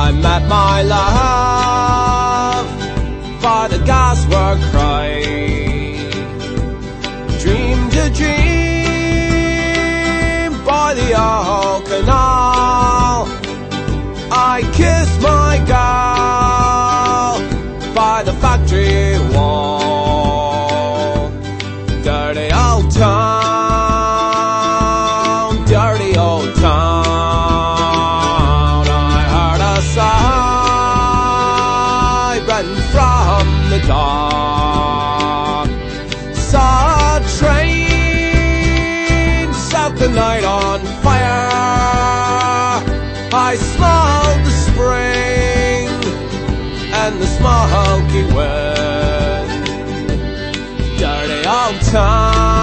I met my love by the gaswork cry. Dreamed a dream by the old canal. I kissed my girl by the factory wall. Dirty old town, dirty old town. I heard a siren from the dark. Saw a train set the night on fire. I smelled the spring and the smoky wind. Dirty old town.